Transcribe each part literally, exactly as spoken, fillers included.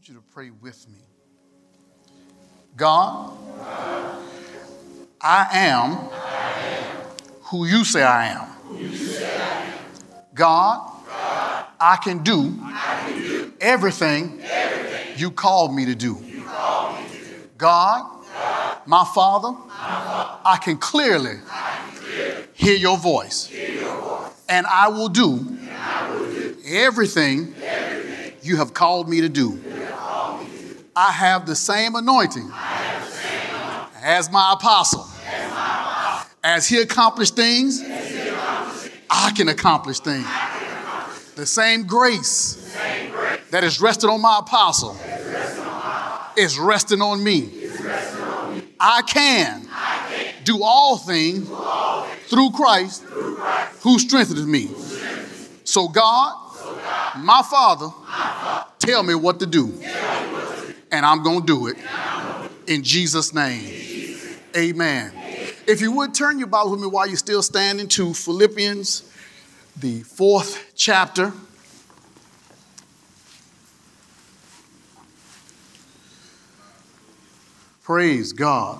want you to pray with me. God, I am who you say I am. God, I can do everything you called me to do. God, my Father, I can clearly hear your voice. And I will do everything you have called me to do. I have the same anointing as my apostle. As he accomplished things, I can accomplish things. The same grace that is resting on my apostle is resting on me. I can do all things through Christ who strengthens me. So God, my Father, tell me what to do. And I'm going to do it in Jesus' name. Amen. If you would turn your Bible with me while you're still standing to Philippians, the fourth chapter. Praise God.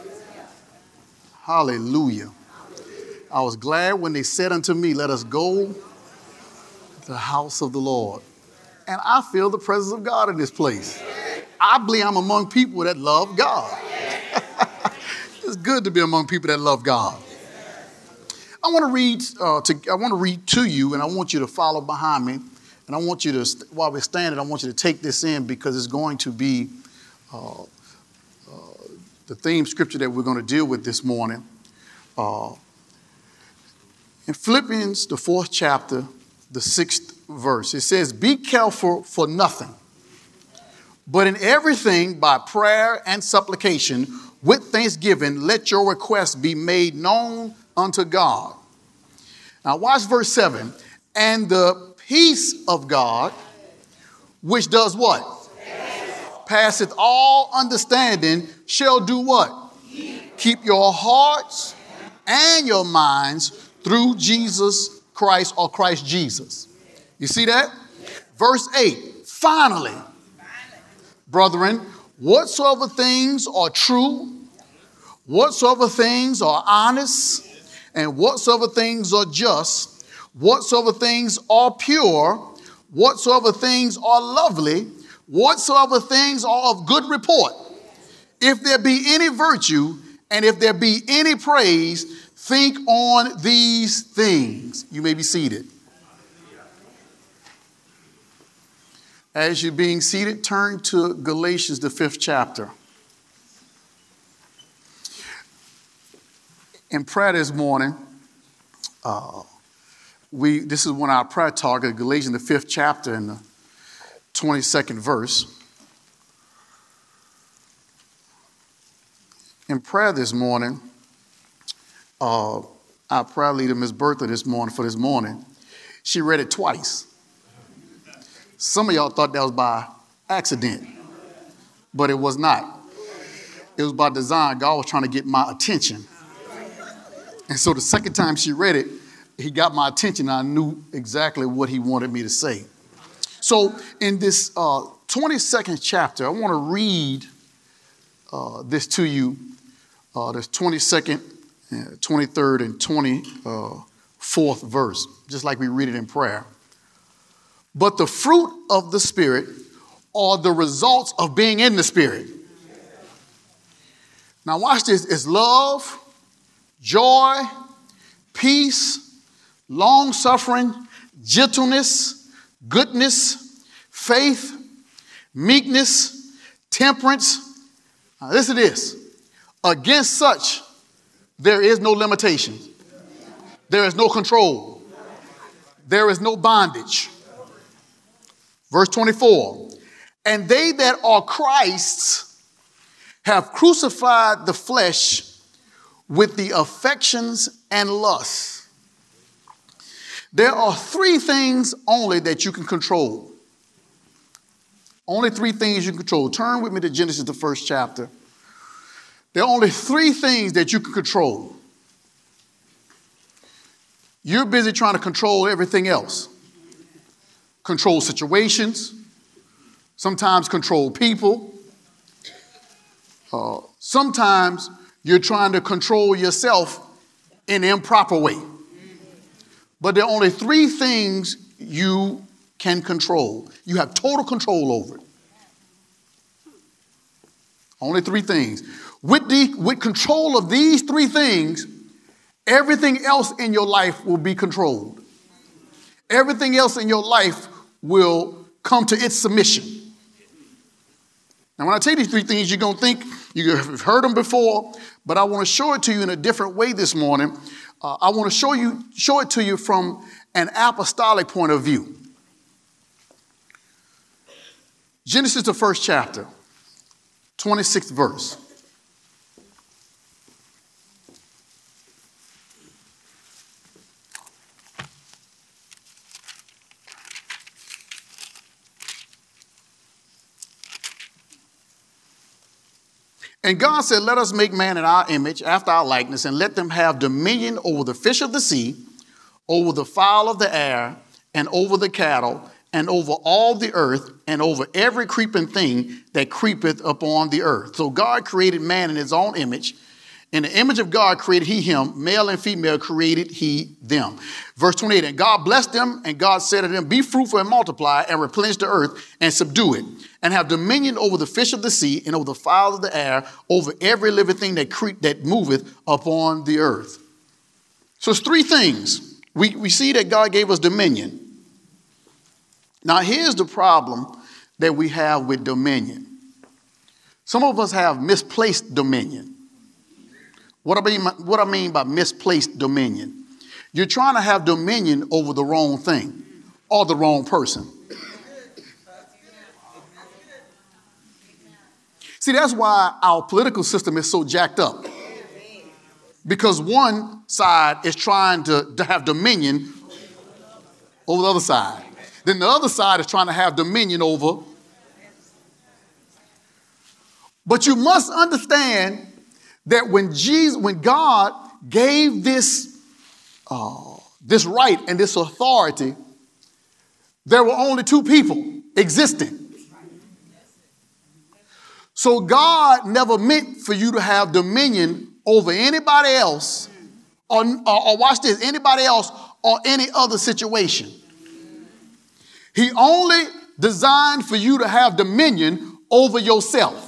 Hallelujah. I was glad when they said unto me, let us go to the house of the Lord. And I feel the presence of God in this place. I believe I'm among people that love God. It's good to be among people that love God. I want to read uh, to I want to read to you, and I want you to follow behind me. And I want you to, while we're standing, I want you to take this in because it's going to be uh, uh, the theme scripture that we're going to deal with this morning. Uh, in Philippians, the fourth chapter, the sixth verse, it says, "Be careful for nothing, but in everything by prayer and supplication, with thanksgiving, let your requests be made known unto God." Now watch verse seven. "And the peace of God, which does what? Passeth all understanding, shall do what? Keep your hearts and your minds through Jesus Christ," or Christ Jesus. You see that? Verse eight. "Finally, brethren, whatsoever things are true, whatsoever things are honest, and whatsoever things are just, whatsoever things are pure, whatsoever things are lovely, whatsoever things are of good report, if there be any virtue, and if there be any praise, think on these things." You may be seated. As you're being seated, turn to Galatians, the fifth chapter. In prayer this morning, uh, we this is one of our prayer targets, Galatians, the fifth chapter, and the twenty-second verse. In prayer this morning, uh, our prayer leader, Miz Bertha, this morning for this morning, she read it twice. Some of y'all thought that was by accident, but it was not. It was by design. God was trying to get my attention. And so the second time she read it, he got my attention. And I knew exactly what he wanted me to say. So in this uh, twenty-second chapter, I want to read uh, this to you, uh, this twenty-second, uh, twenty-third, and twenty-fourth verse, just like we read it in prayer. "But the fruit of the Spirit are the results of being in the Spirit." Now watch this. It's love, joy, peace, long-suffering, gentleness, goodness, faith, meekness, temperance. Now listen to this. "Against such, there is no limitation. There is no control. There is no bondage." Verse twenty-four. "And they that are Christ's have crucified the flesh with the affections and lusts." There are three things only that you can control. Only three things you can control. Turn with me to Genesis, the first chapter. There are only three things that you can control. You're busy trying to control everything else. Control situations, sometimes control people. Uh, sometimes you're trying to control yourself in an improper way. But there are only three things you can control. You have total control over it. Only three things. With, the, with control of these three things, everything else in your life will be controlled. Everything else in your life will come to its submission. Now, when I tell you these three things, you're going to think you've heard them before, but I want to show it to you in a different way this morning. Uh, I want to show you, show it to you from an apostolic point of view. Genesis, the first chapter, twenty-sixth verse. And God said, let us make man in our image, after our likeness, and let them have dominion over the fish of the sea, over the fowl of the air, and over the cattle, and over all the earth, and over every creeping thing that creepeth upon the earth. So God created man in his own image. In the image of God created he him, male and female created he them. Verse twenty-eight, and God blessed them, and God said to them, be fruitful and multiply, and replenish the earth, and subdue it, and have dominion over the fish of the sea, and over the fowls of the air, over every living thing that creep, that moveth upon the earth. So it's three things. We, we see that God gave us dominion. Now here's the problem that we have with dominion. Some of us have misplaced dominion. What I mean, what I mean by misplaced dominion, you're trying to have dominion over the wrong thing or the wrong person. See, that's why our political system is so jacked up. Because one side is trying to, to have dominion over the other side. Then the other side is trying to have dominion over. But you must understand that when Jesus, when God gave this, uh, this right and this authority, there were only two people existing. So God never meant for you to have dominion over anybody else, or, or, or watch this, anybody else or any other situation. He only designed for you to have dominion over yourself.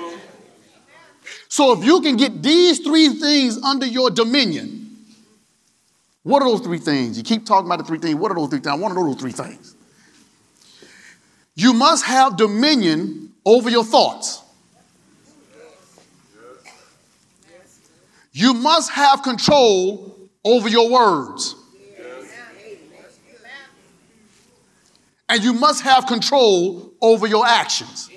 So if you can get these three things under your dominion, what are those three things? You keep talking about the three things. What are those three things? I want to know those three things. You must have dominion over your thoughts. You must have control over your words. And you must have control over your actions.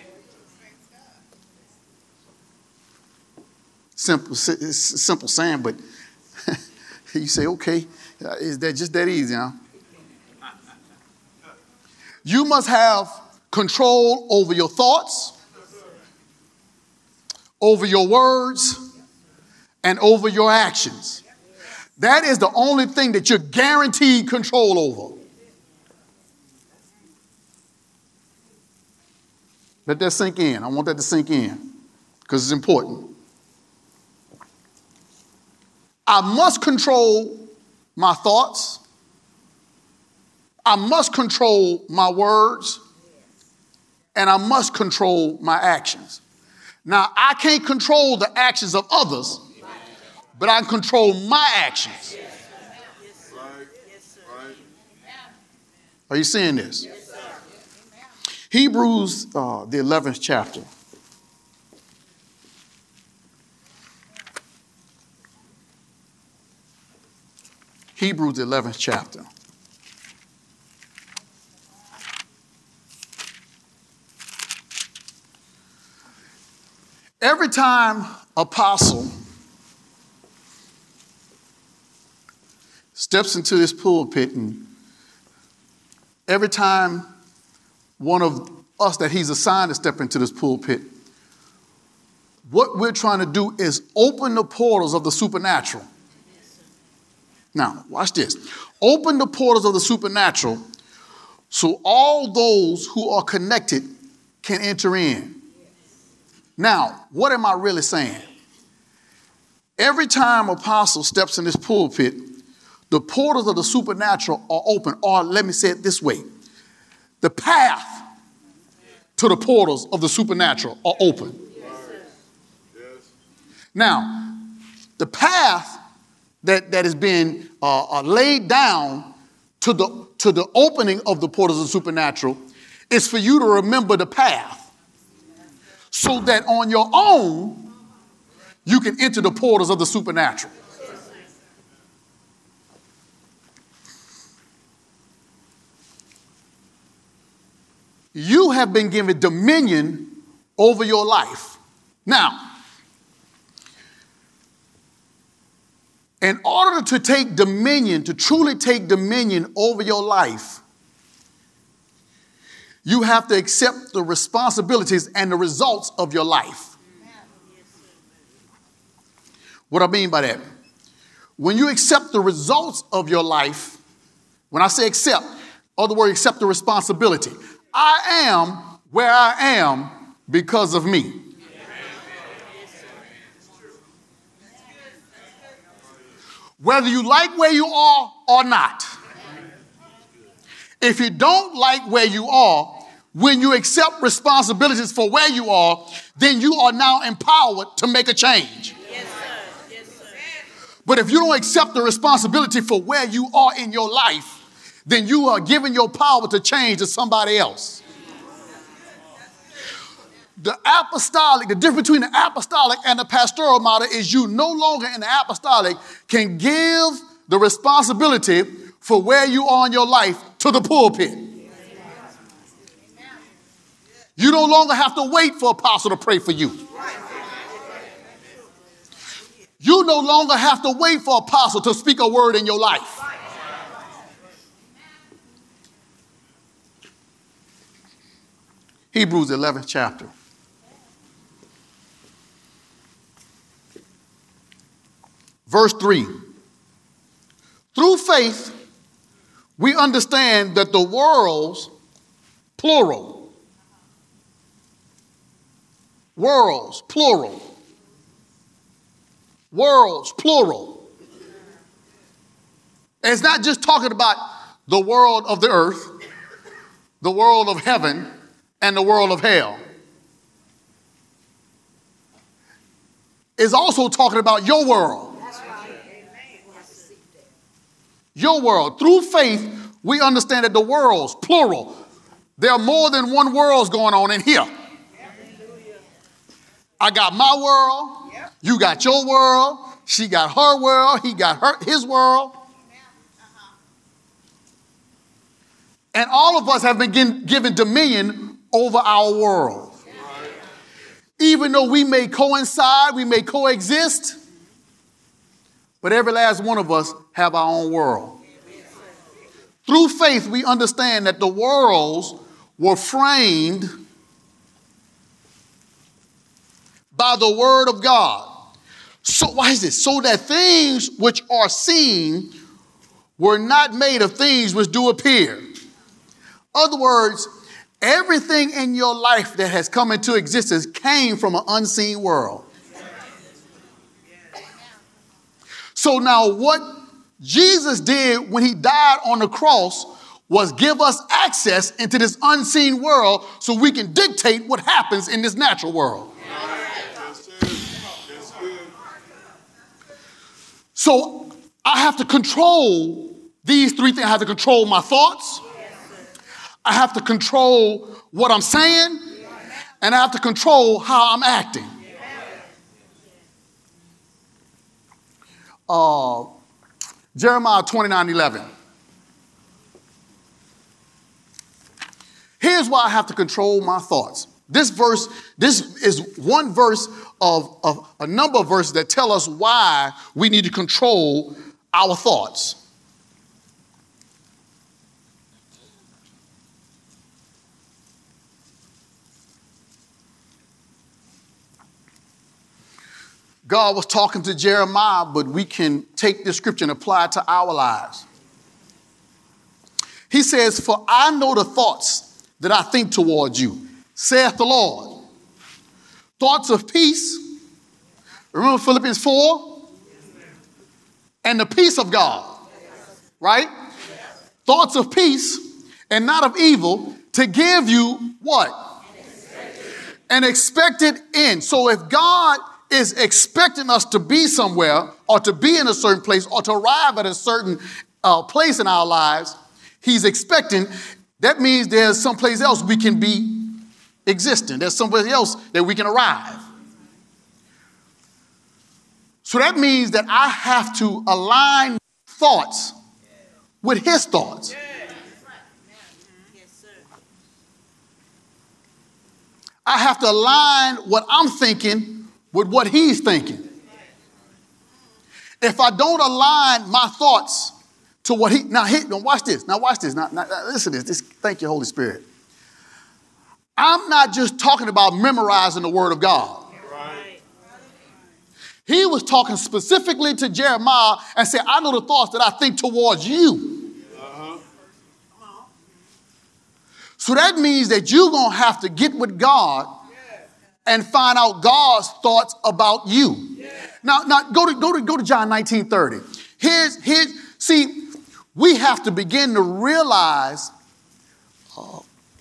Simple, simple saying, but you say, okay, is that just that easy, huh? You must have control over your thoughts, over your words, and over your actions. That is the only thing that you're guaranteed control over. Let that sink in. I want that to sink in because it's important. I must control my thoughts. I must control my words. And I must control my actions. Now, I can't control the actions of others, but I can control my actions. Are you seeing this? Hebrews, uh, the eleventh chapter. Hebrews, the eleventh chapter. Every time apostle steps into this pulpit, and every time one of us that he's assigned to step into this pulpit, what we're trying to do is open the portals of the supernatural. Now, watch this. Open the portals of the supernatural so all those who are connected can enter in. Now, what am I really saying? Every time Apostle steps in this pulpit, the portals of the supernatural are open, or let me say it this way. The path to the portals of the supernatural are open. Now, the path that, that has been uh, uh, laid down to the, to the opening of the portals of the supernatural is for you to remember the path so that on your own, you can enter the portals of the supernatural. You have been given dominion over your life. Now, in order to take dominion, to truly take dominion over your life, you have to accept the responsibilities and the results of your life. What I mean by that? When you accept the results of your life, when I say accept, other word, accept the responsibility. I am where I am because of me. Whether you like where you are or not. If you don't like where you are, when you accept responsibilities for where you are, then you are now empowered to make a change. Yes, sir. Yes, sir. But if you don't accept the responsibility for where you are in your life, then you are giving your power to change to somebody else. The apostolic, the difference between the apostolic and the pastoral model is you no longer in the apostolic can give the responsibility for where you are in your life to the pulpit. You no longer have to wait for apostle to pray for you. You no longer have to wait for apostle to speak a word in your life. Hebrews eleventh chapter. Verse three. Through faith, we understand that the worlds, plural, worlds, plural, worlds, plural. And it's not just talking about the world of the earth, the world of heaven, and the world of hell. It's also talking about your world. Your world. Through faith, we understand that the worlds, plural, there are more than one worlds going on in here. I got my world, you got your world, she got her world, he got her, his world. And all of us have been given dominion over our world. Even though we may coincide, we may coexist, but every last one of us have our own world. Through faith, we understand that the worlds were framed by the word of God. So why is this? So that things which are seen were not made of things which do appear. In other words, everything in your life that has come into existence came from an unseen world. So now what Jesus did when he died on the cross was give us access into this unseen world so we can dictate what happens in this natural world. So I have to control these three things. I have to control my thoughts. I have to control what I'm saying. And I have to control how I'm acting. Uh, Jeremiah twenty-nine eleven. Here's why I have to control my thoughts. This verse, this is one verse of, of a number of verses that tell us why we need to control our thoughts. God was talking to Jeremiah, but we can take this scripture and apply it to our lives. He says, for I know the thoughts that I think towards you, saith the Lord. Thoughts of peace. Remember Philippians four? And the peace of God. Right? Thoughts of peace and not of evil to give you what? An expected end. So if God is expecting us to be somewhere or to be in a certain place or to arrive at a certain uh, place in our lives, he's expecting, that means there's someplace else we can be existing. There's someplace else that we can arrive. So that means that I have to align thoughts with his thoughts. I have to align what I'm thinking with what he's thinking. If I don't align my thoughts to what he, now, now watch this, now watch this, now, now listen to this, this, thank you, Holy Spirit. I'm not just talking about memorizing the word of God. Right. He was talking specifically to Jeremiah and said, I know the thoughts that I think towards you. Uh-huh. So that means that you're going to have to get with God and find out God's thoughts about you. Now, now go to go to go to John nineteen thirty. Here's here's see, we have to begin to realize uh,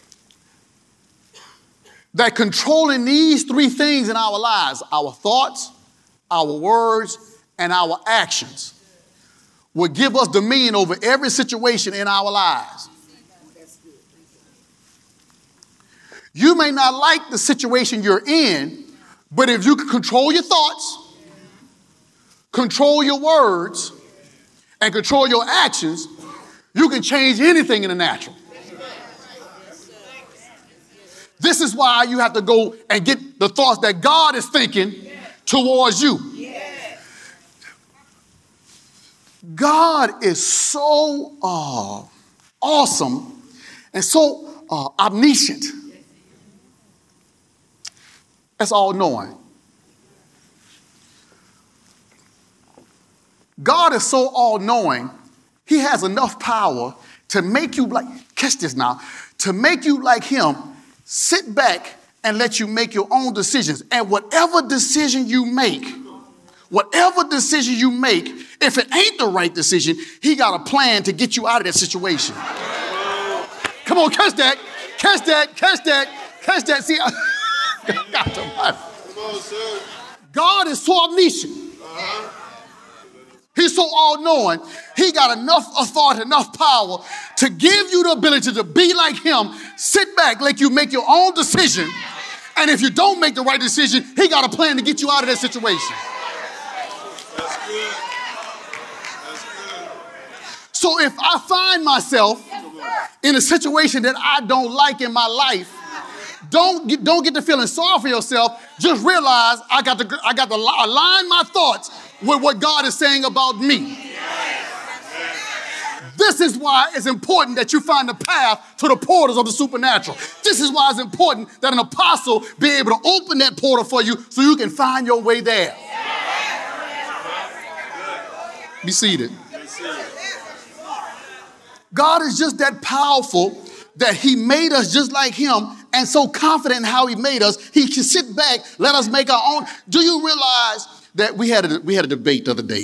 that controlling these three things in our lives, our thoughts, our words, and our actions, will give us dominion over every situation in our lives. You may not like the situation you're in, but if you can control your thoughts, control your words, and control your actions, you can change anything in the natural. This is why you have to go and get the thoughts that God is thinking towards you. God is so uh, awesome and so uh, omniscient. That's all knowing. God is so all knowing, he has enough power to make you like, catch this now, to make you like him, sit back and let you make your own decisions. And whatever decision you make, whatever decision you make, if it ain't the right decision, he got a plan to get you out of that situation. Come on, catch that, catch that, catch that, catch that. See, God, God is so omniscient. He's so all-knowing. He got enough authority, enough power to give you the ability to be like him, sit back, let you make your own decision. And if you don't make the right decision, he got a plan to get you out of that situation. That's good. That's good. So if I find myself in a situation that I don't like in my life, Don't get, don't get to feeling sorry for yourself. Just realize I got to I got to align my thoughts with what God is saying about me. This is why it's important that you find the path to the portals of the supernatural. This is why it's important that an apostle be able to open that portal for you so you can find your way there. Be seated. God is just that powerful that he made us just like him, and so confident in how he made us, he can sit back, let us make our own. Do you realize that we had a, we had a debate the other day?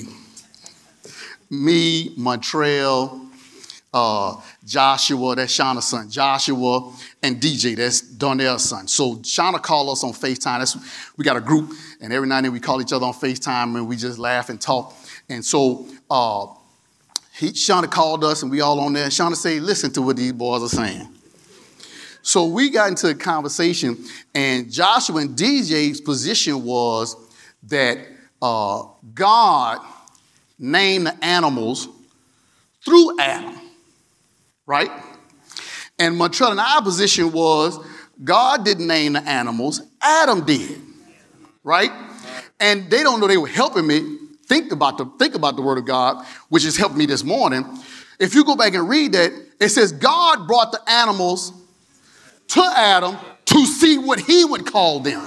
Me, Montreal, uh, Joshua, that's Shauna's son, Joshua, and D J, that's Darnell's son. So Shauna called us on FaceTime. That's, we got a group, and every now and then we call each other on FaceTime, and we just laugh and talk. And so uh, he, Shauna called us, and we all on there. Shauna said, listen to what these boys are saying. So we got into a conversation, and Joshua and D J's position was that uh, God named the animals through Adam, right? And Montreal and our position was God didn't name the animals, Adam did, right? And they don't know they were helping me think about the think about the word of God, which has helped me this morning. If you go back and read that, it says God brought the animals to Adam to see what he would call them.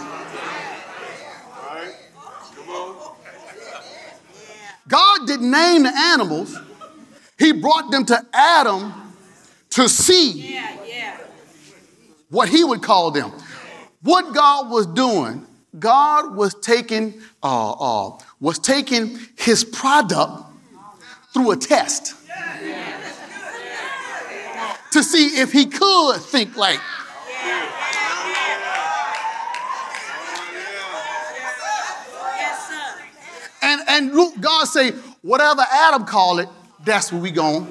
God didn't name the animals. He brought them to Adam to see Yeah, yeah. what he would call them. What God was doing, God was taking, uh, uh, was taking his product through a test to see if he could think like. Yes, sir. And, and look, God say, whatever Adam called it, that's what we going.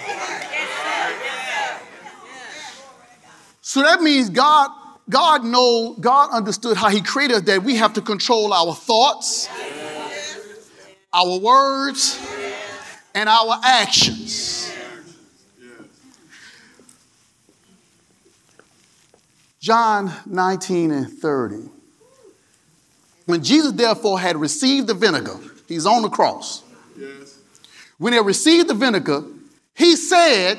So that means God, God know, God understood how he created us, that we have to control our thoughts, our words, and our actions. John nineteen and thirty. When Jesus therefore had received the vinegar, he's on the cross. Yes. When he received the vinegar, he said,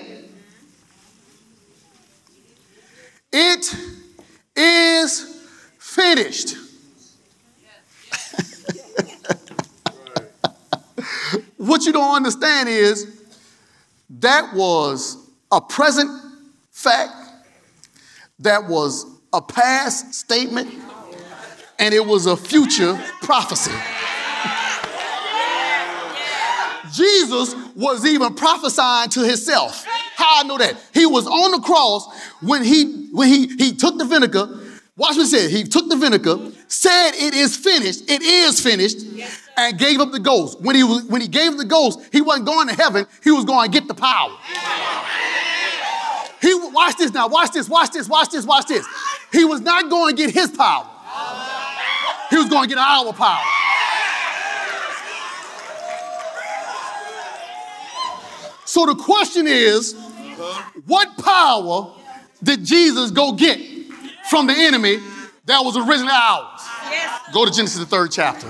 "It is finished." What you don't understand is that was a present fact, that was a past statement, and it was a future prophecy. Jesus was even prophesying to himself. How I know that? He was on the cross when he when he, he took the vinegar. Watch what he said. He took the vinegar, said it is finished, it is finished, and gave up the ghost. When he was, when he gave up the ghost, he wasn't going to heaven, he was going to get the power. He watch this now, watch this, watch this, watch this, watch this. He was not going to get his power. He was going to get our power. So the question is, what power did Jesus go get from the enemy that was originally ours? Go to Genesis, the third chapter.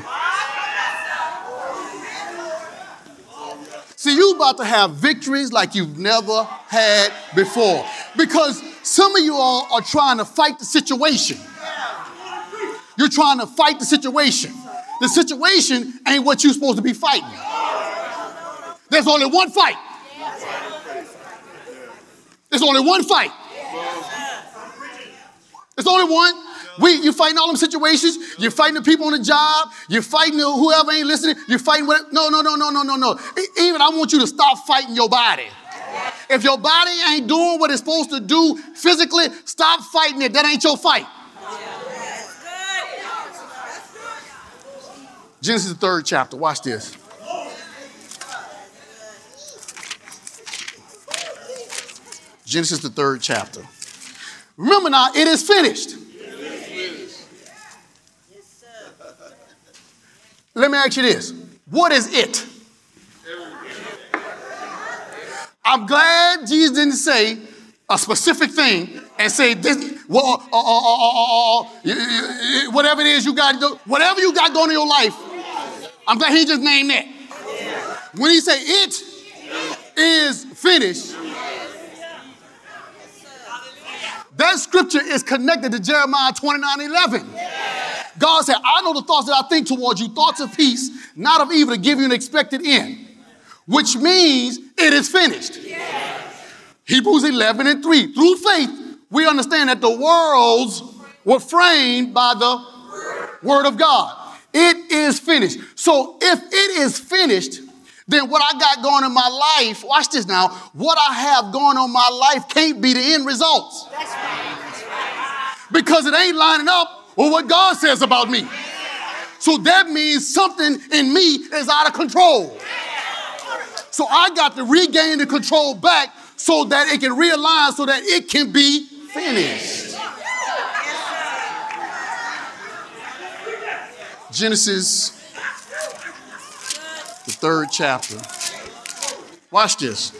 See, you about to have victories like you've never had before. Because some of you all are trying to fight the situation. You're trying to fight the situation. The situation ain't what you're supposed to be fighting. There's only one fight. There's only one fight. There's only one. We, you're fighting all them situations. You're fighting the people on the job. You're fighting the, whoever ain't listening. You're fighting whatever. No, no, no, no, no, no, no. Even I want you to stop fighting your body. If your body ain't doing what it's supposed to do physically, stop fighting it. That ain't your fight. Genesis, the third chapter. Watch this. Genesis, the third chapter. Remember now, it is finished. Let me ask you this. What is it? I'm glad Jesus didn't say a specific thing and say this, well, uh, uh, uh, uh, uh, whatever it is you got to do, whatever you got going in your life, I'm glad he just named that. When he say it is finished, that scripture is connected to Jeremiah twenty-nine eleven. God said, I know the thoughts that I think towards you, thoughts of peace, not of evil, to give you an expected end, which means it is finished. Yeah. Hebrews eleven and three. Through faith, we understand that the worlds were framed by the word of God. It is finished. So if it is finished, then what I got going in my life, watch this now, what I have going on in my life can't be the end results. That's right. That's right. Because it ain't lining up with what God says about me. So that means something in me is out of control. So I got to regain the control back so that it can realign, so that it can be finished. Genesis, the third chapter. Watch this.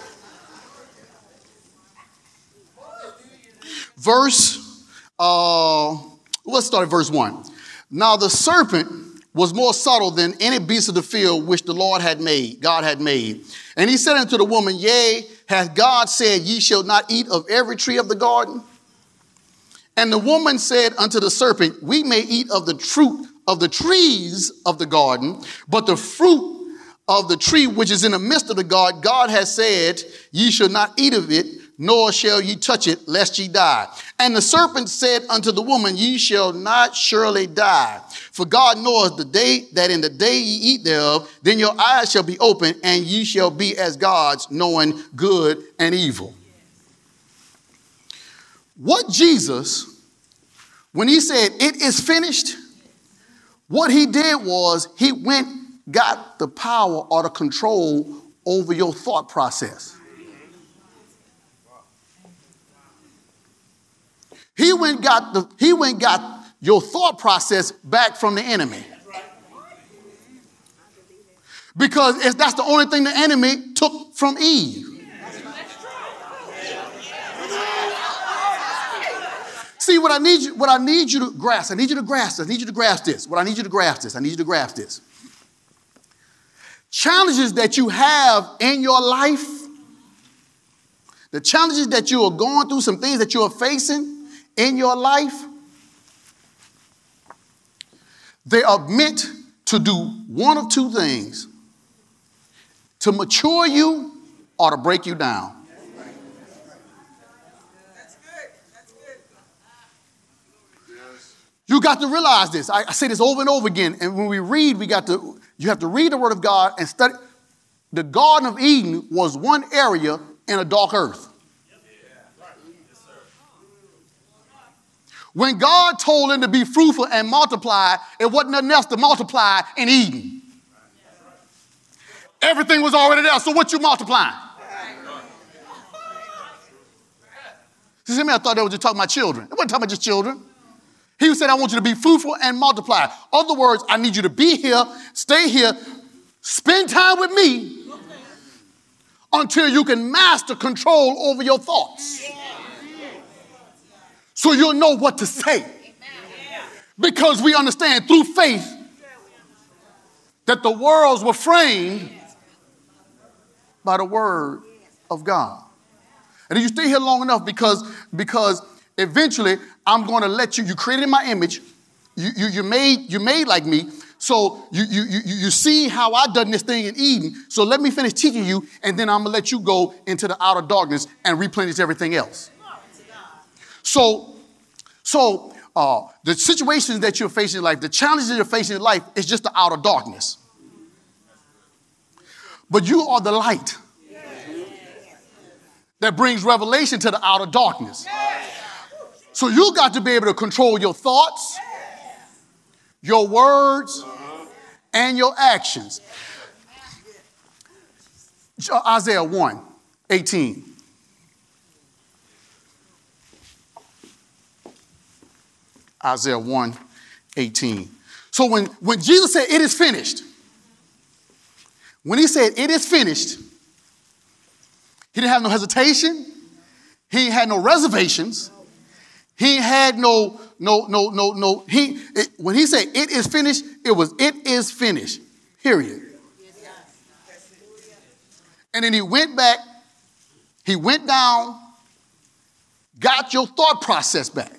Verse, uh, let's start at verse one. Now the serpent was more subtle than any beast of the field which the Lord had made, God had made. And he said unto the woman, yea, hath God said, ye shall not eat of every tree of the garden? And the woman said unto the serpent, we may eat of the fruit of the trees of the garden, but the fruit of the tree which is in the midst of the garden, God has said, ye shall not eat of it, nor shall ye touch it, lest ye die. And the serpent said unto the woman, ye shall not surely die. For God knoweth the day that in the day ye eat thereof, then your eyes shall be opened, and ye shall be as gods, knowing good and evil. What Jesus, when he said, it is finished, what he did was he went, got the power or the control over your thought process. He went got the he went got your thought process back from the enemy. Because it's, that's the only thing the enemy took from Eve. See, what I need you, what I need you to grasp, I need you to grasp this, I need you to grasp this. What I need you to grasp this, I need you to grasp this. Challenges that you have in your life, the challenges that you are going through, some things that you are facing in your life, they are meant to do one of two things: to mature you or to break you down. That's good. That's good. You got to realize this. I, I say this over and over again. And when we read, we got to, you have to read the Word of God and study. The Garden of Eden was one area in a dark earth. When God told them to be fruitful and multiply, it wasn't nothing else to multiply in Eden. Everything was already there, so what you multiplying? See, some of y'all thought they were just talking about children. It wasn't talking about just children. He said, I want you to be fruitful and multiply. In other words, I need you to be here, stay here, spend time with me until you can master control over your thoughts. So you'll know what to say. Because we understand through faith that the worlds were framed by the word of God. And you stay here long enough because, because eventually I'm going to let you, you created my image, you, you, you made, you made like me, so you, you, you, you see how I done this thing in Eden, so let me finish teaching you, and then I'm going to let you go into the outer darkness and replenish everything else. So, so uh, the situations that you're facing in life, the challenges that you're facing in life is just the outer darkness. But you are the light that brings revelation to the outer darkness. So you got to be able to control your thoughts, your words, and your actions. Isaiah one eighteen. Isaiah one eighteen. So when, when Jesus said, it is finished, when he said, it is finished, he didn't have no hesitation. He had no reservations. He had no, no, no, no, no. He, it, when he said, it is finished, it was, it is finished, period. And then he went back, he went down, got your thought process back.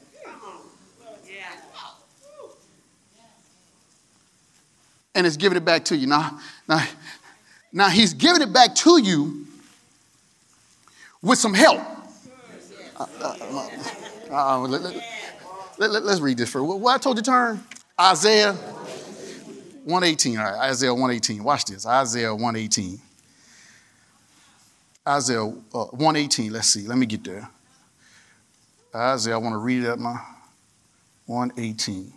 And it's giving it back to you. Now, now, now he's giving it back to you with some help. Uh, uh, uh, let, let, let, let, let's read this first. What I told you to turn? Isaiah one eighteen. All right, Isaiah one eighteen. Watch this. Isaiah one eighteen. Isaiah uh, one eighteen. Let's see. Let me get there. Isaiah, I want to read it up now. one eighteen.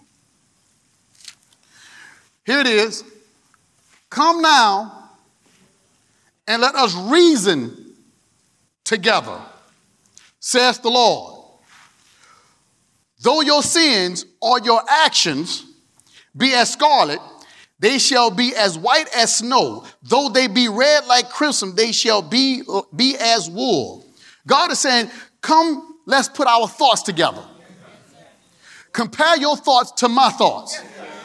Here it is. Come now and let us reason together, says the Lord. Though your sins or your actions be as scarlet, they shall be as white as snow. Though they be red like crimson, they shall be, be as wool. God is saying, come, let's put our thoughts together. Compare your thoughts to my thoughts.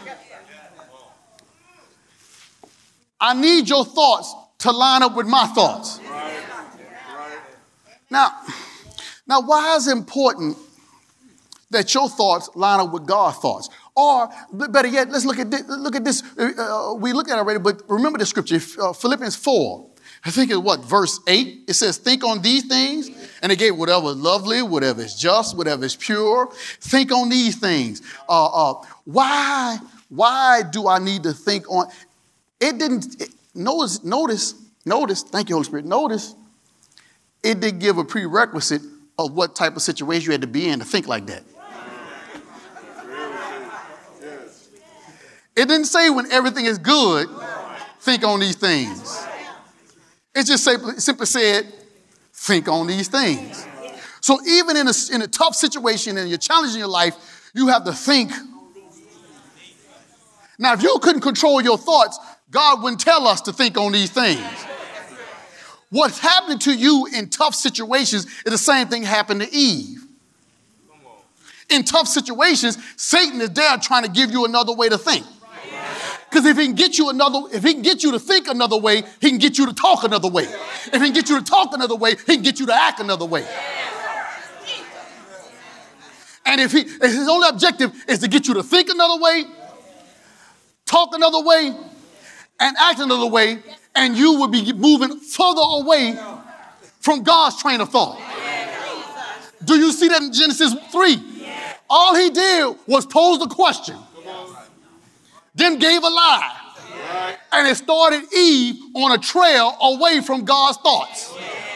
I need your thoughts to line up with my thoughts. Now, now, why is it important that your thoughts line up with God's thoughts? Or better yet, let's look at this. Look at this. Uh, we looked at it already, but remember the scripture, uh, Philippians four. I think it's what, verse eight? It says, think on these things. And it gave whatever is lovely, whatever is just, whatever is pure. Think on these things. Uh, uh, why, why do I need to think on? It didn't, it, notice, notice, notice, thank you, Holy Spirit. Notice, it didn't give a prerequisite of what type of situation you had to be in to think like that. It didn't say when everything is good, think on these things. It just simply, simply said, think on these things. So even in a, in a tough situation and you're challenging your life, you have to think. Now, if you couldn't control your thoughts, God wouldn't tell us to think on these things. What's happening to you in tough situations is the same thing happened to Eve. In tough situations, Satan is there trying to give you another way to think. Because if he can get you another, if he can get you to think another way, he can get you to talk another way. If he can get you to talk another way, he can get you to act another way. And if he, if his only objective is to get you to think another way, talk another way, and act another way, and you will be moving further away from God's train of thought. Do you see that in Genesis three? All he did was pose the question. Then gave a lie. Right. And it started Eve on a trail away from God's thoughts.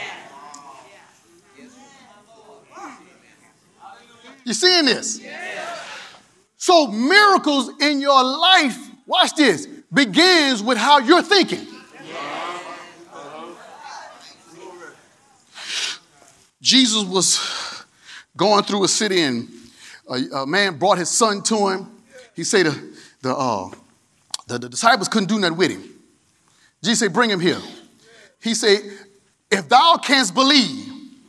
You seeing this? So miracles in your life, watch this, begins with how you're thinking. Jesus was going through a city and a, a man brought his son to him. He said, The, uh, the, the disciples couldn't do nothing with him. Jesus said, bring him here. He said, if thou canst believe,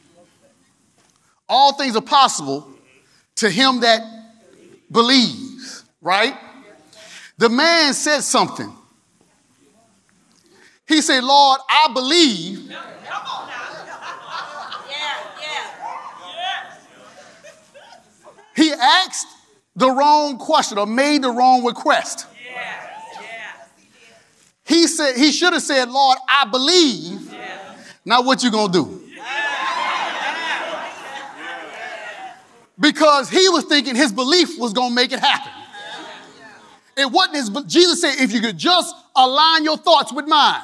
all things are possible to him that believes, right? The man said something. He said, Lord, I believe. Come on now. Yeah, yeah. He asked the wrong question or made the wrong request. Yeah, yeah. He said he should have said, Lord, I believe. Yeah. Now what you gonna do? Because he was thinking his belief was gonna make it happen. It wasn't his. Jesus said, if you could just align your thoughts with mine.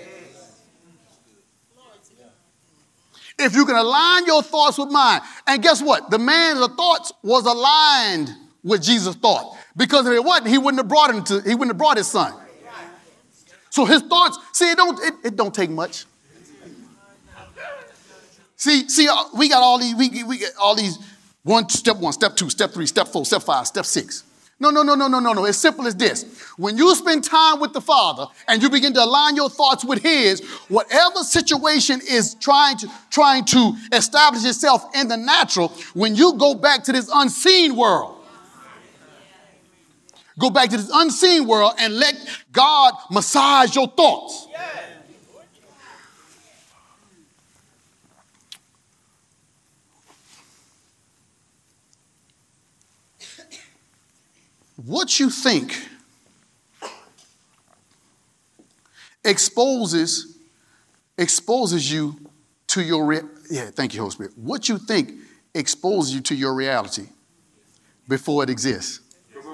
If you can align your thoughts with mine. And guess what? The man's thoughts was aligned with Jesus' thought. Because if it wasn't, he wouldn't have brought him to, he wouldn't have brought his son. So his thoughts, see, it don't, it, it don't take much. See, see, uh, we got all these, we, we get all these one, step one, step two, step three, step four, step five, step six. No, no, no, no, no, no, no. It's simple as this. When you spend time with the Father and you begin to align your thoughts with His, whatever situation is trying to, trying to establish itself in the natural, when you go back to this unseen world, go back to this unseen world and let God massage your thoughts. What you think exposes exposes you to your re- yeah. Thank you, Holy Spirit. What you think exposes you to your reality before it exists.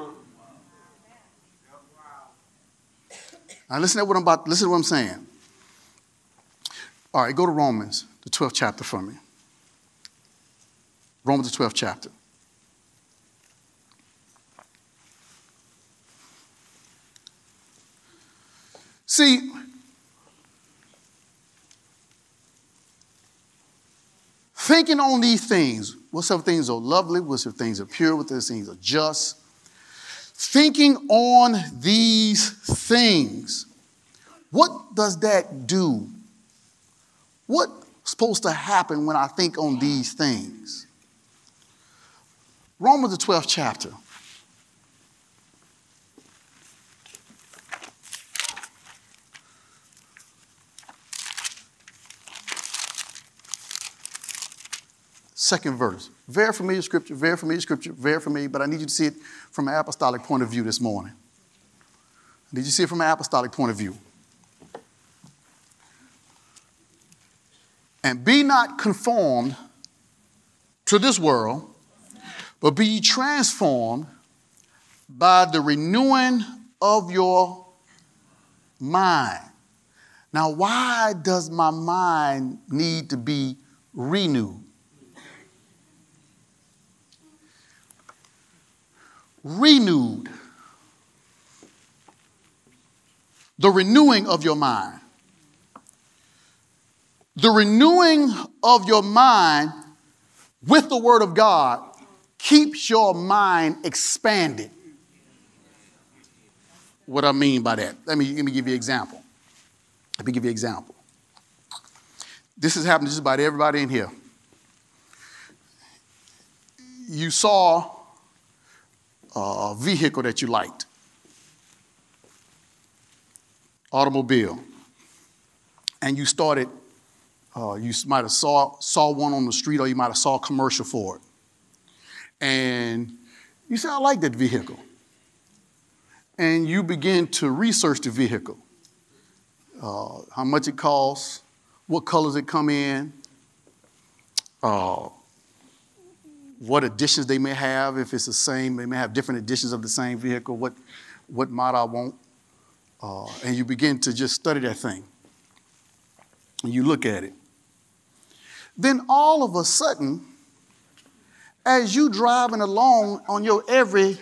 Now listen to what I'm about. Listen to what I'm saying. All right, go to Romans, the twelfth chapter for me. Romans, the twelfth chapter. See, thinking on these things, whatsoever things are lovely, whatsoever things are pure, whatsoever things are just, thinking on these things, what does that do? What's supposed to happen when I think on these things? Romans, the twelfth chapter. Second verse. Very familiar scripture, very familiar scripture, very familiar, but I need you to see it from an apostolic point of view this morning. I need you to see it from an apostolic point of view. And be not conformed to this world, but be ye transformed by the renewing of your mind. Now, why does my mind need to be renewed? Renewed. The renewing of your mind. The renewing of your mind with the Word of God keeps your mind expanded. What I mean by that? Let me, let me give you an example. Let me give you an example. This has happened to just about everybody in here. You saw a vehicle that you liked. Automobile. And you started, uh, you might have saw, saw one on the street, or you might have saw a commercial for it. And you said, I like that vehicle. And you begin to research the vehicle. Uh, how much it costs, what colors it come in, uh, what additions they may have. If it's the same, they may have different editions of the same vehicle, what, what model I want. Uh, and you begin to just study that thing. And you look at it. Then all of a sudden, as you driving along on your every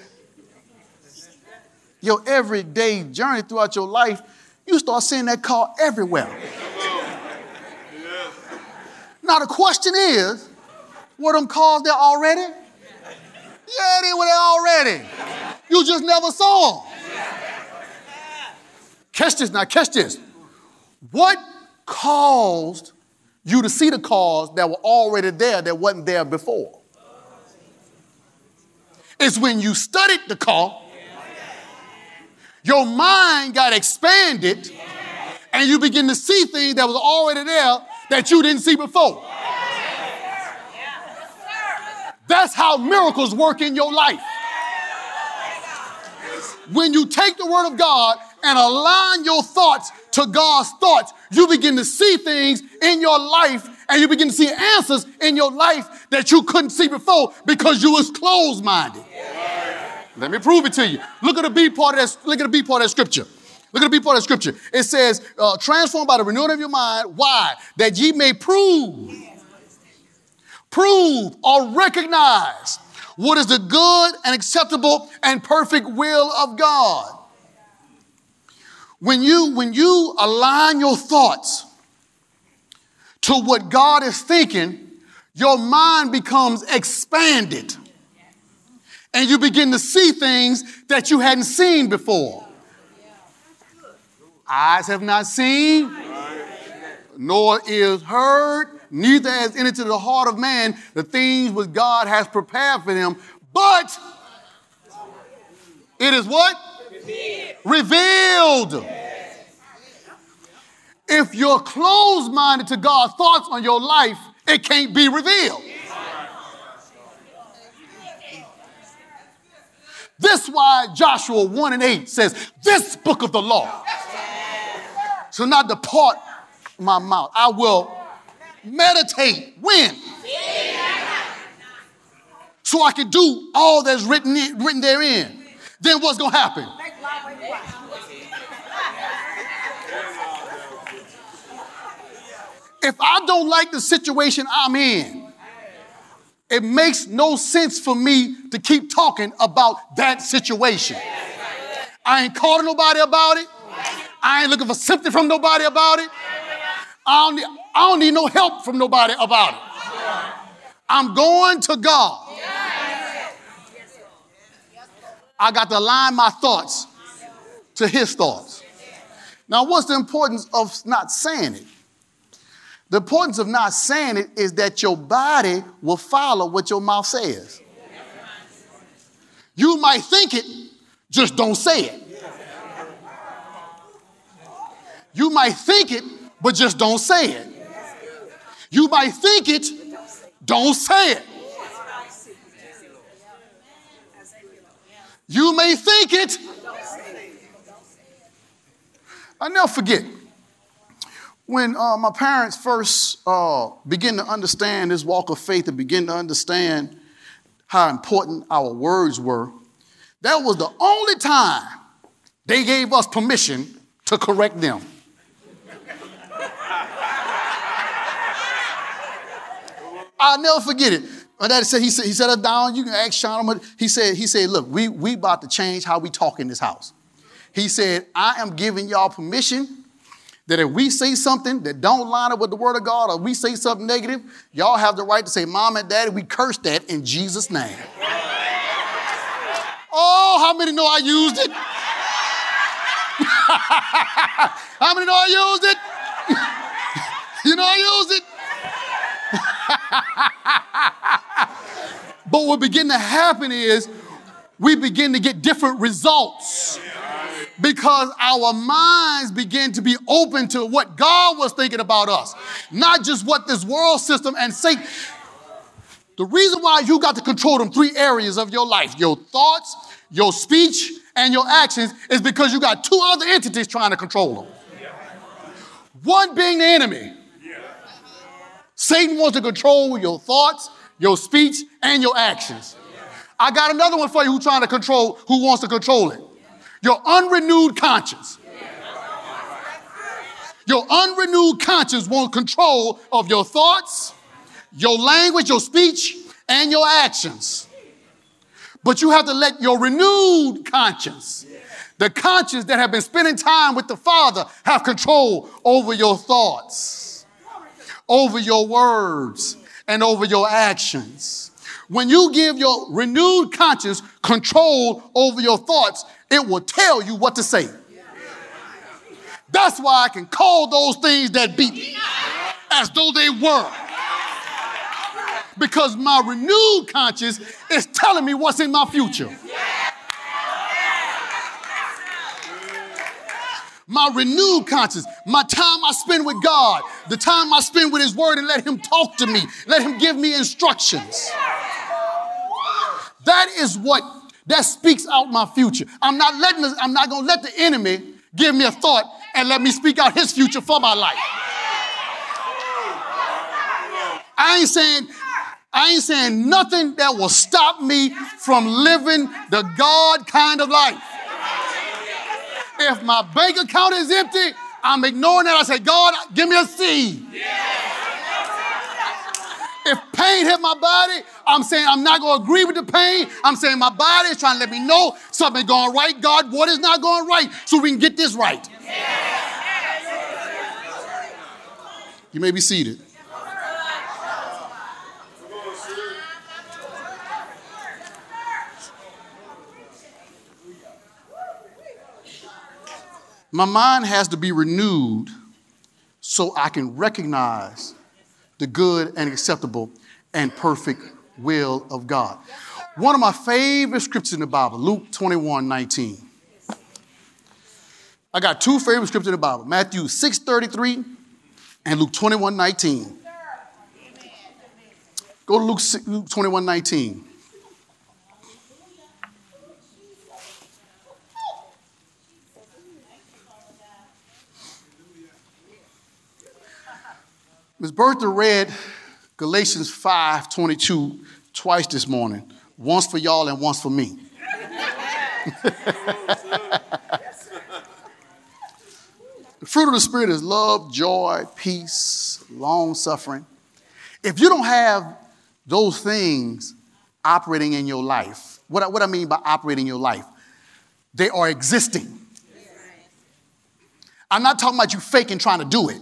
your everyday journey throughout your life, you start seeing that car everywhere. Now the question is, were them cars there already? Yeah, they were there already. You just never saw them. Catch this now, catch this. What caused you to see the cars that were already there that wasn't there before? It's when you studied the car, your mind got expanded, and you begin to see things that was already there that you didn't see before. That's how miracles work in your life. When you take the Word of God and align your thoughts to God's thoughts, you begin to see things in your life, and you begin to see answers in your life that you couldn't see before because you was closed-minded. Let me prove it to you. Look at the B part of that, look at the B part of that scripture. Look at the B part of that scripture. It says, uh, transformed by the renewing of your mind. Why? That ye may prove, prove or recognize what is the good and acceptable and perfect will of God. When you, when you align your thoughts to what God is thinking, your mind becomes expanded. And you begin to see things that you hadn't seen before. Eyes have not seen, nor ears heard, neither has entered into the heart of man the things which God has prepared for them. But it is what? Revealed. Revealed. If you're closed-minded to God's thoughts on your life, it can't be revealed. This is why Joshua one and eight says, this book of the law shall not depart my mouth. I will meditate. When? So I can do all that's written, in, written therein. Then what's going to happen? If I don't like the situation I'm in, it makes no sense for me to keep talking about that situation. I ain't calling nobody about it. I ain't looking for sympathy from nobody about it. I don't need, I don't need no help from nobody about it. I'm going to God. I got to align my thoughts to his thoughts. Now, what's the importance of not saying it? The importance of not saying it is that your body will follow what your mouth says. You might think it, just don't say it. You might think it, but just don't say it. You might think it, don't say it. You may think it. I'll never forget. When uh, my parents first uh, began to understand this walk of faith and begin to understand how important our words were, that was the only time they gave us permission to correct them. I'll never forget it. My daddy said, he said, he set us down. You can ask Sean. He said, he said, look, we, we about to change how we talk in this house. He said, I am giving y'all permission that if we say something that don't line up with the word of God or we say something negative, y'all have the right to say, Mom and Daddy, we curse that in Jesus' name. Oh, how many know I used it? How many know I used it? You know I used it? But what begin to happen is we begin to get different results because our minds begin to be open to what God was thinking about us, not just what this world system and Satan. The reason why you got to control them three areas of your life, your thoughts, your speech, and your actions, is because you got two other entities trying to control them. One being the enemy. Satan wants to control your thoughts, your speech, and your actions. I got another one for you who's trying to control, who wants to control it. Your unrenewed conscience. Your unrenewed conscience wants control of your thoughts, your language, your speech, and your actions. But you have to let your renewed conscience, the conscience that have been spending time with the Father, have control over your thoughts, over your words, and over your actions. When you give your renewed conscience control over your thoughts, it will tell you what to say. That's why I can call those things that be as though they were. Because my renewed conscience is telling me what's in my future. My renewed conscience, my time I spend with God, the time I spend with his word and let him talk to me, let him give me instructions. That is what, that speaks out my future. I'm not letting, this, I'm not gonna let the enemy give me a thought and let me speak out his future for my life. I ain't saying, I ain't saying nothing that will stop me from living the God kind of life. If my bank account is empty, I'm ignoring that. I say, God, give me a seed. If pain hit my body, I'm saying I'm not going to agree with the pain. I'm saying my body is trying to let me know something's going right. God, what is not going right so we can get this right? You may be seated. My mind has to be renewed so I can recognize the good and acceptable and perfect will of God. One of my favorite scriptures in the Bible, Luke twenty-one nineteen. I got two favorite scriptures in the Bible, Matthew six thirty-three and Luke twenty-one nineteen. Go to Luke twenty-one nineteen. Miz Bertha read Galatians five twenty-two twice this morning, once for y'all and once for me. The fruit of the Spirit is love, joy, peace, long-suffering. If you don't have those things operating in your life, what I, what I mean by operating in your life, they are existing. I'm not talking about you faking trying to do it.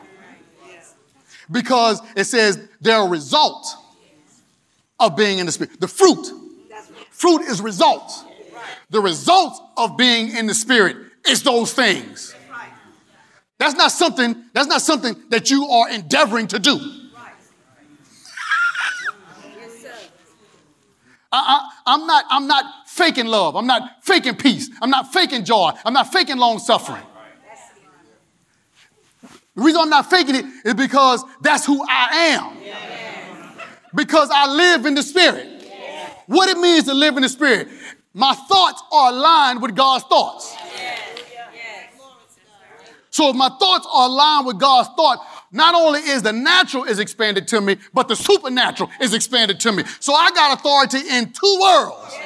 Because it says they're a result of being in the Spirit. The fruit, fruit is results. The result of being in the Spirit is those things. That's not something, that's not something that you are endeavoring to do. I, I, I'm not, I'm not faking love. I'm not faking peace. I'm not faking joy. I'm not faking long suffering. The reason I'm not faking it is because that's who I am. Yeah. Because I live in the Spirit. Yeah. What it means to live in the Spirit. My thoughts are aligned with God's thoughts. Yeah. Yeah. So if my thoughts are aligned with God's thought, not only is the natural is expanded to me, but the supernatural is expanded to me. So I got authority in two worlds.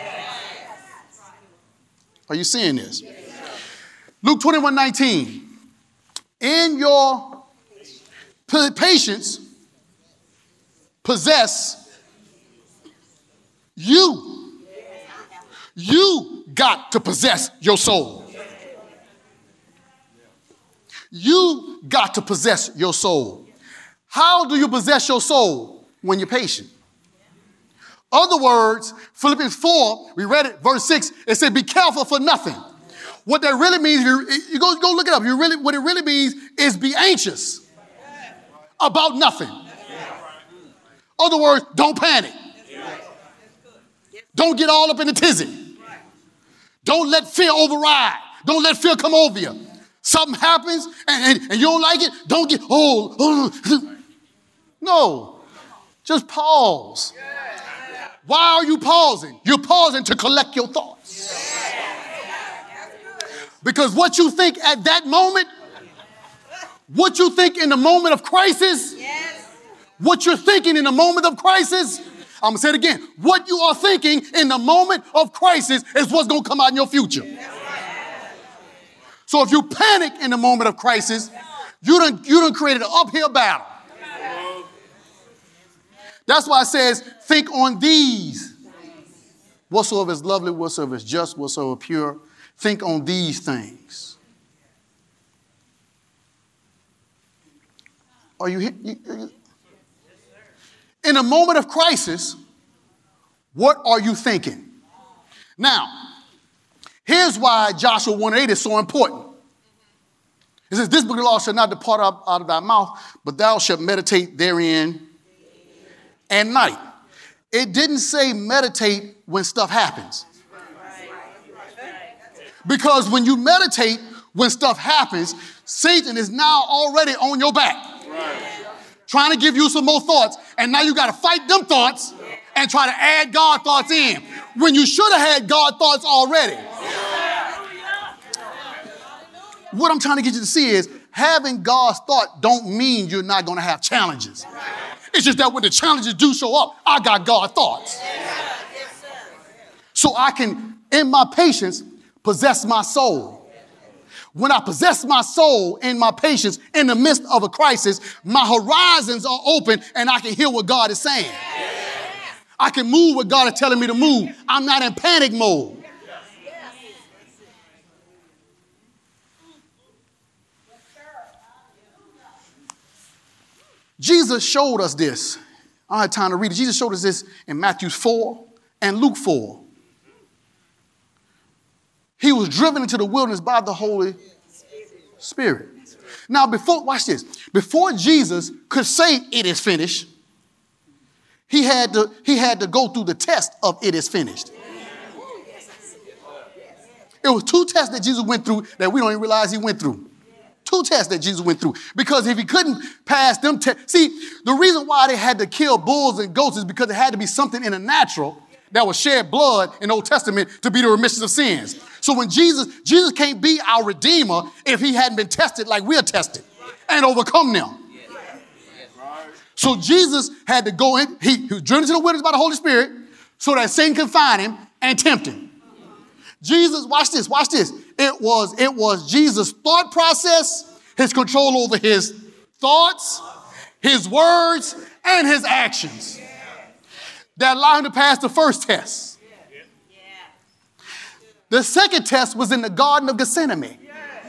Are you seeing this? Luke twenty-one nineteen. In your patience, possess you. You got to possess your soul. You got to possess your soul. How do you possess your soul? When you're patient. Other words, Philippians four, we read it, verse six, it said, be careful for nothing. What that really means, you, you go, go look it up. You really, what it really means is be anxious about nothing. Other words, don't panic. Don't get all up in the tizzy. Don't let fear override. Don't let fear come over you. Something happens and, and, and you don't like it, don't get, oh, oh. No, just pause. Why are you pausing? You're pausing to collect your thoughts. Because what you think at that moment, what you think in the moment of crisis, what you're thinking in the moment of crisis, I'm going to say it again. What you are thinking in the moment of crisis is what's going to come out in your future. So if you panic in the moment of crisis, you done, you done created an uphill battle. That's why it says, think on these. Whatsoever is lovely, whatsoever is just, whatsoever pure, think on these things. Are you, you in a moment of crisis, what are you thinking? Now, here's why Joshua one eight is so important. It says, this book of the law shall not depart out, out of thy mouth, but thou shalt meditate therein at night. It didn't say meditate when stuff happens. Because when you meditate when stuff happens, Satan is now already on your back. Trying to give you some more thoughts, and now you got to fight them thoughts and try to add God thoughts in when you should have had God thoughts already. What I'm trying to get you to see is having God's thought don't mean you're not going to have challenges. It's just that when the challenges do show up, I got God thoughts. So I can, in my patience, possess my soul. When I possess my soul in my patience in the midst of a crisis, my horizons are open and I can hear what God is saying. I can move what God is telling me to move. I'm not in panic mode. Jesus showed us this. I don't have time to read it. Jesus showed us this in Matthew four and Luke four. He was driven into the wilderness by the Holy Spirit. Now, before, watch this. Before Jesus could say it is finished, he had to, he had to go through the test of it is finished. It was two tests that Jesus went through that we don't even realize he went through. Two tests that Jesus went through. Because if he couldn't pass them tests, see, the reason why they had to kill bulls and goats is because there had to be something in the natural that would shed blood in the Old Testament to be the remission of sins. So when Jesus, Jesus can't be our Redeemer if he hadn't been tested like we're tested and overcome them. So Jesus had to go in, he, he was driven into the wilderness by the Holy Spirit so that Satan could find him and tempt him. Jesus, watch this, watch this. It was, it was Jesus' thought process, his control over his thoughts, his words, and his actions that allowed him to pass the first test. The second test was in the Garden of Gethsemane.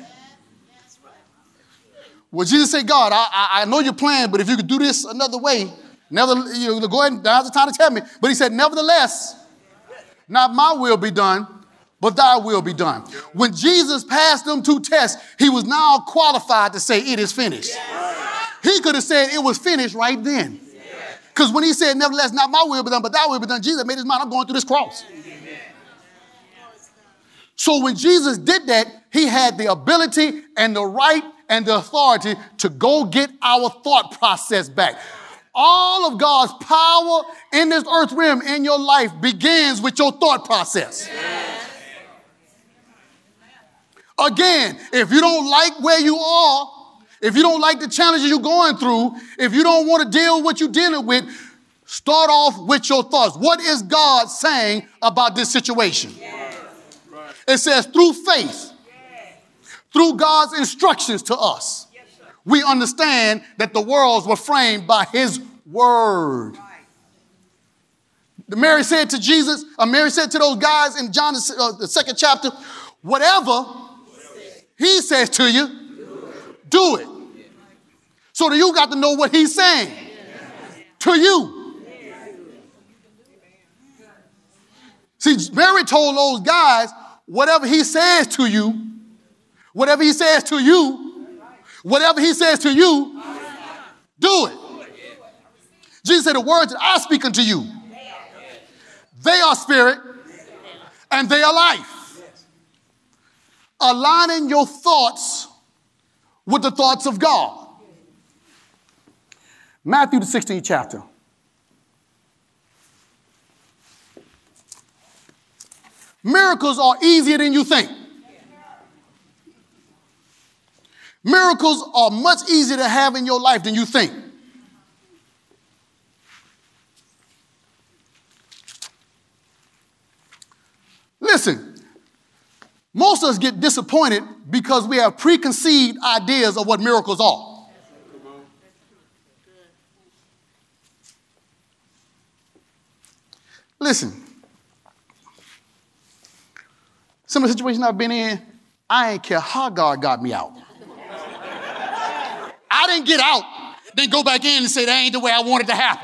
Well, Jesus said, God, I, I, I know your plan, but if you could do this another way, never, you know, go ahead, now's the time to tell me. But he said, nevertheless, not my will be done, but thy will be done. When Jesus passed them two tests, he was now qualified to say it is finished. He could have said it was finished right then. Because when he said, nevertheless, not my will be done, but thy will be done, Jesus made his mind, I'm going through this cross. So when Jesus did that, he had the ability and the right and the authority to go get our thought process back. All of God's power in this earth realm in your life begins with your thought process. Again, if you don't like where you are, if you don't like the challenges you're going through, if you don't want to deal with what you're dealing with, start off with your thoughts. What is God saying about this situation? Yes. Right. It says through faith, yes. through God's instructions to us, yes, we understand that the worlds were framed by his word. Right. Mary said to Jesus, uh, Mary said to those guys in John, uh, the second chapter, whatever he says to you, do it. So that you got to know what he's saying to you. See, Mary told those guys, whatever he says to you, whatever he says to you, whatever he says to you, do it. Jesus said, the words that I speak unto you, they are spirit and they are life. Aligning your thoughts with the thoughts of God. Matthew the sixteenth chapter. Miracles are easier than you think. Miracles are much easier to have in your life than you think. Listen, most of us get disappointed because we have preconceived ideas of what miracles are. Listen, some of the situations I've been in, I ain't care how God got me out. I didn't get out, then go back in and say that ain't the way I wanted to happen.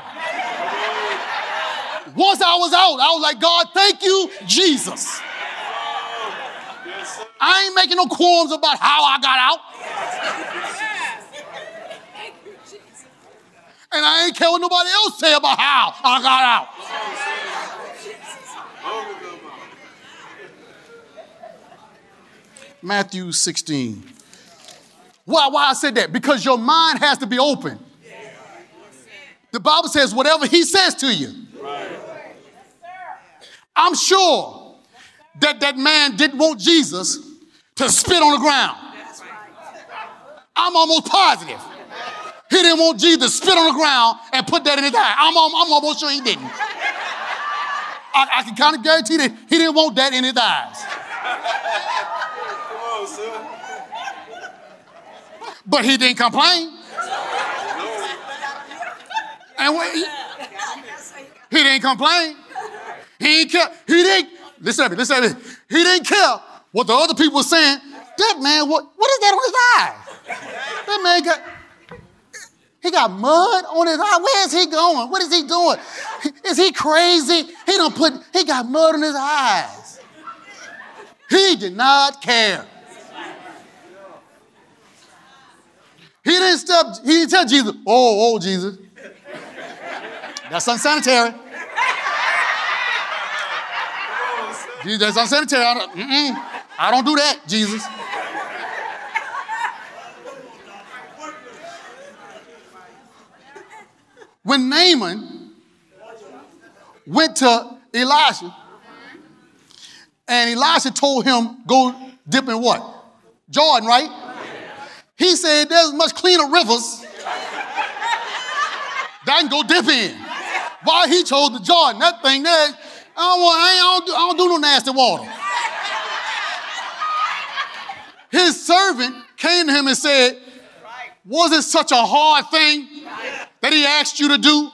Once I was out, I was like, God, thank you, Jesus. I ain't making no qualms about how I got out. And I ain't care what nobody else say about how I got out. Matthew sixteen. Why, why I said that? Because your mind has to be open. The Bible says whatever he says to you. I'm sure that that man didn't want Jesus to spit on the ground. I'm almost positive he didn't want Jesus to spit on the ground and put that in his eye. I'm, I'm almost sure he didn't. I, I can kind of guarantee that he didn't want that in his eyes. But he didn't complain. And when he, he didn't complain. He didn't care. He didn't, listen to me, listen to me. He didn't care what the other people were saying. That man, what, what is that on his eye? That man got, he got mud on his eye. Where is he going? What is he doing? Is he crazy? He don't put, he got mud on his eyes. He did not care. He didn't step, he didn't tell Jesus, oh, oh, Jesus. That's unsanitary. Jesus, that's unsanitary. I don't, mm-mm, I don't do that, Jesus. When Naaman went to Elisha, and Elisha told him, go dip in what? Jordan, right? He said, there's much cleaner rivers that I can go dip in. Why he chose the Jordan? That thing there, I don't, want, I, ain't, I, don't do, I don't do no nasty water. His servant came to him and said, was it such a hard thing that he asked you to do?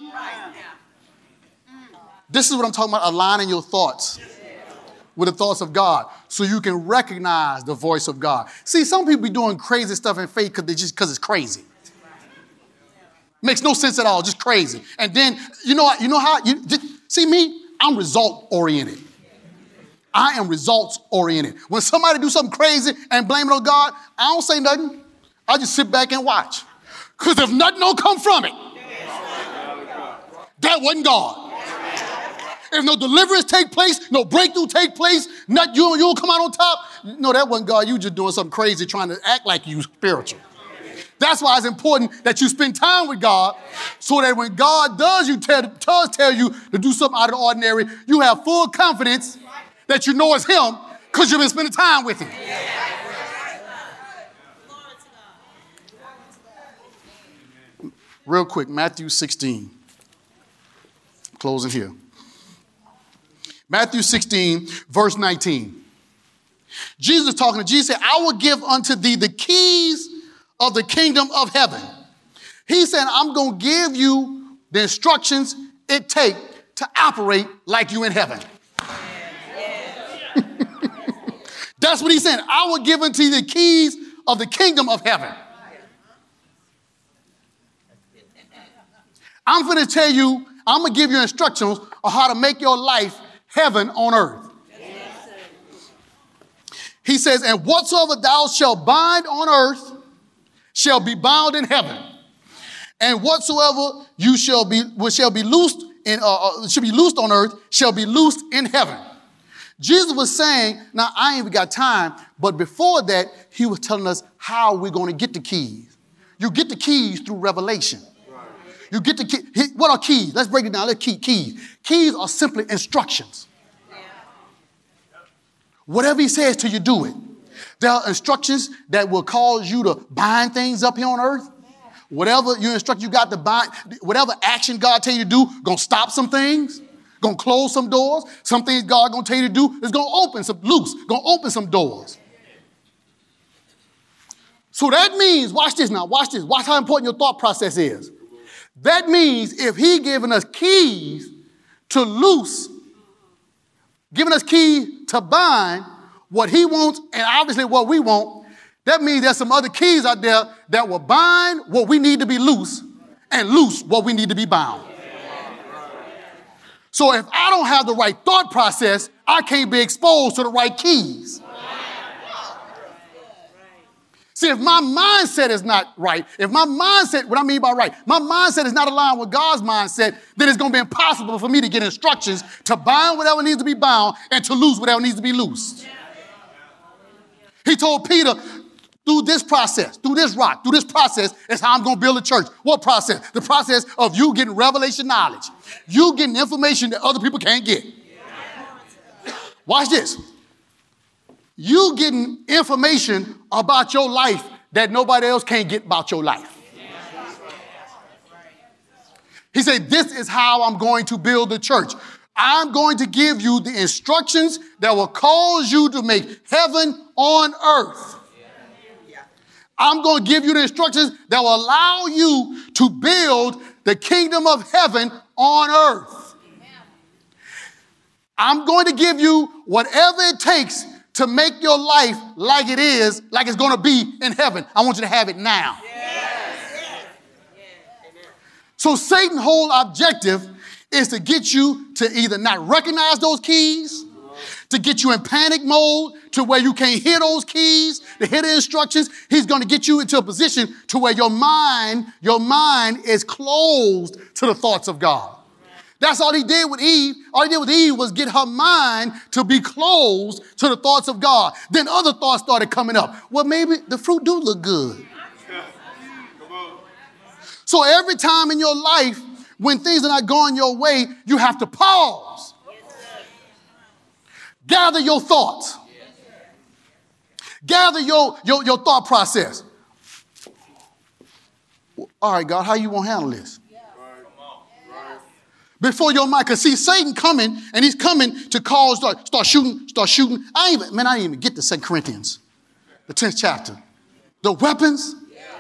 This is what I'm talking about, aligning your thoughts with the thoughts of God so you can recognize the voice of God. See, some people be doing crazy stuff in faith because just because it's crazy. Makes no sense at all, just crazy. And then, you know, you know how, you see me? I'm result oriented. I am results oriented. When somebody do something crazy and blame it on God, I don't say nothing. I just sit back and watch. Because if nothing don't come from it, that wasn't God. If no deliverance take place, no breakthrough take place, not you, you don't come out on top, no, that wasn't God. You just doing something crazy trying to act like you spiritual. That's why it's important that you spend time with God so that when God does, you tell, does tell you to do something out of the ordinary, you have full confidence that you know it's him because you've been spending time with him. Real quick, Matthew sixteen. Closing here. Matthew sixteen, verse nineteen. Jesus is talking to Jesus, said, I will give unto thee the keys of the kingdom of heaven. He said, I'm going to give you the instructions it takes to operate like you in heaven. That's what he said. I will give unto you the keys of the kingdom of heaven. I'm going to tell you, I'm going to give you instructions on how to make your life heaven on earth. He says, and whatsoever thou shalt bind on earth shall be bound in heaven. And whatsoever you shall be, what shall be loosed in, uh, shall be loosed on earth shall be loosed in heaven. Jesus was saying, now I ain't even got time, but before that, he was telling us how we're going to get the keys. You get the keys through revelation. You get the key. What are keys? Let's break it down. Let's key keys. Keys are simply instructions. Whatever he says to you, do it. There are instructions that will cause you to bind things up here on earth. Whatever you instruct you got to bind, whatever action God tell you to do, gonna stop some things, gonna close some doors. Some things God gonna tell you to do is gonna open some loose, gonna open some doors. So that means, watch this now, watch this. Watch how important your thought process is. That means if he giving us keys to loose, giving us keys to bind what he wants and obviously what we want, that means there's some other keys out there that will bind what we need to be loose and loose what we need to be bound. So if I don't have the right thought process, I can't be exposed to the right keys. See, if my mindset is not right, if my mindset, what I mean by right, my mindset is not aligned with God's mindset, then it's going to be impossible for me to get instructions to bind whatever needs to be bound and to loose whatever needs to be loosed. He told Peter, through this process, through this rock, through this process is how I'm going to build a church. What process? The process of you getting revelation knowledge. You getting information that other people can't get. Watch this. You getting information about your life that nobody else can't get about your life. He said, this is how I'm going to build the church. I'm going to give you the instructions that will cause you to make heaven on earth. I'm going to give you the instructions that will allow you to build the kingdom of heaven on earth. I'm going to give you whatever it takes to make your life like it is, like it's going to be in heaven. I want you to have it now. Yes. So Satan's whole objective is to get you to either not recognize those keys, to get you in panic mode, to where you can't hear those keys, to hear the instructions. He's going to get you into a position to where your mind, your mind is closed to the thoughts of God. That's all he did with Eve. All he did with Eve was get her mind to be closed to the thoughts of God. Then other thoughts started coming up. Well, maybe the fruit do look good. So every time in your life, when things are not going your way, you have to pause. Gather your thoughts. Gather your, your, your thought process. All right, God, how you want to handle this? Before your mind, because see, Satan coming, and he's coming to cause, start, start shooting, start shooting. I ain't even, man, I didn't even get to Second Corinthians, the tenth chapter. The weapons,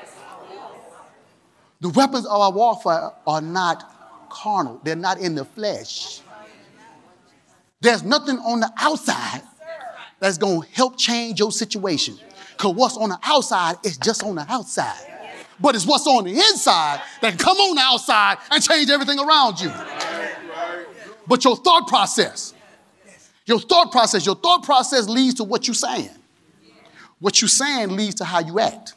the weapons of our warfare are not carnal. They're not in the flesh. There's nothing on the outside that's going to help change your situation. Because what's on the outside is just on the outside. But it's what's on the inside that can come on the outside and change everything around you. But your thought process, your thought process, your thought process leads to what you're saying. What you're saying leads to how you act.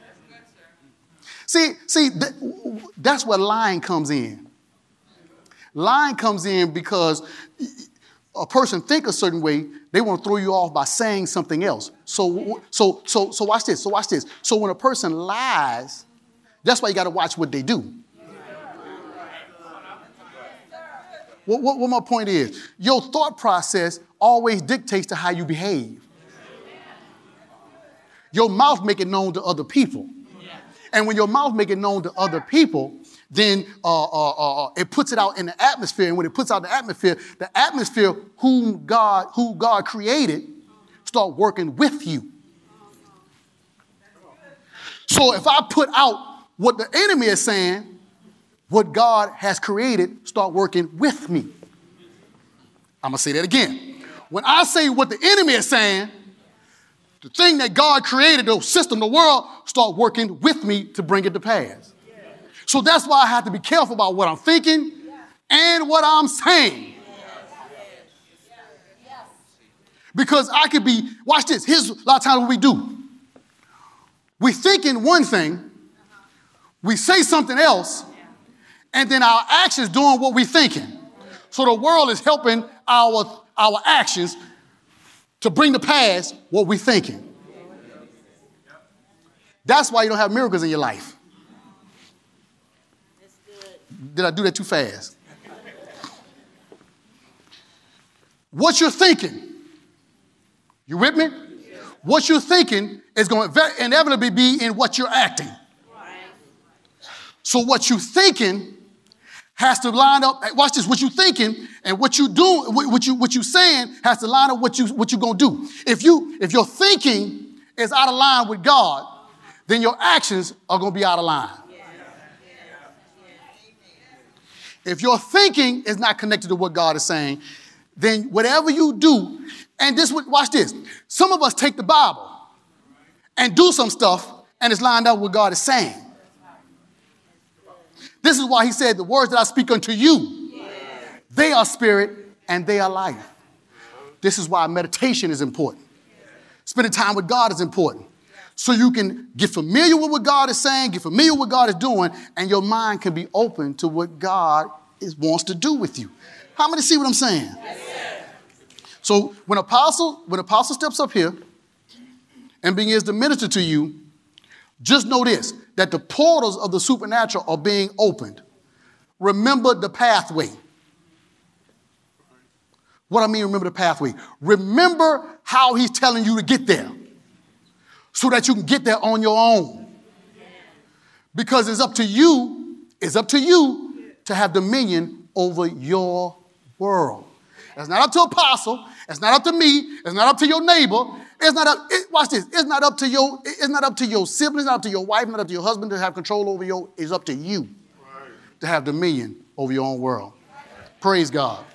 See, see, th- that's where lying comes in. Lying comes in because a person think a certain way, they want to throw you off by saying something else. So, so, so, so watch this. So watch this. So when a person lies, that's why you got to watch what they do. What, what, what my point is, your thought process always dictates to how you behave. Your mouth make it known to other people. And when your mouth make it known to other people, then uh, uh, uh, it puts it out in the atmosphere. And when it puts out the atmosphere, the atmosphere whom God, who God created, start working with you. So if I put out what the enemy is saying, what God has created start working with me. I'm going to say that again. When I say what the enemy is saying, the thing that God created, the system, the world, start working with me to bring it to pass. So that's why I have to be careful about what I'm thinking and what I'm saying. Because I could be, watch this, here's a lot of times what we do. We thinking one thing, we say something else, and then our actions doing what we're thinking. So the world is helping our, our actions to bring to pass what we're thinking. That's why you don't have miracles in your life. Did I do that too fast? What you're thinking, you with me? What you're thinking is going to inevitably be in what you're acting. So what you're thinking has to line up. Watch this. What you're thinking and what you do, what you what you saying has to line up what you what you're gonna do. If you if your thinking is out of line with God, then your actions are gonna be out of line. If your thinking is not connected to what God is saying, then whatever you do, and this watch this. Some of us take the Bible and do some stuff, and it's lined up with what God is saying. This is why he said, the words that I speak unto you, yes, they are spirit and they are life. This is why meditation is important. Spending time with God is important. So you can get familiar with what God is saying, get familiar with what God is doing, and your mind can be open to what God is, wants to do with you. How many see what I'm saying? Yes. So when apostle, when apostle steps up here and begins to minister to you, just know this, that the portals of the supernatural are being opened. Remember the pathway. What I mean, remember the pathway. Remember how he's telling you to get there so that you can get there on your own. Because it's up to you, it's up to you to have dominion over your world. It's not up to apostle. It's not up to me. It's not up to your neighbor. It's not up, it, watch this. It's not up to your, it's not up to your siblings, not up to your wife, not up to your husband to have control over your, it's up to you right. to have dominion over your own world. Praise God.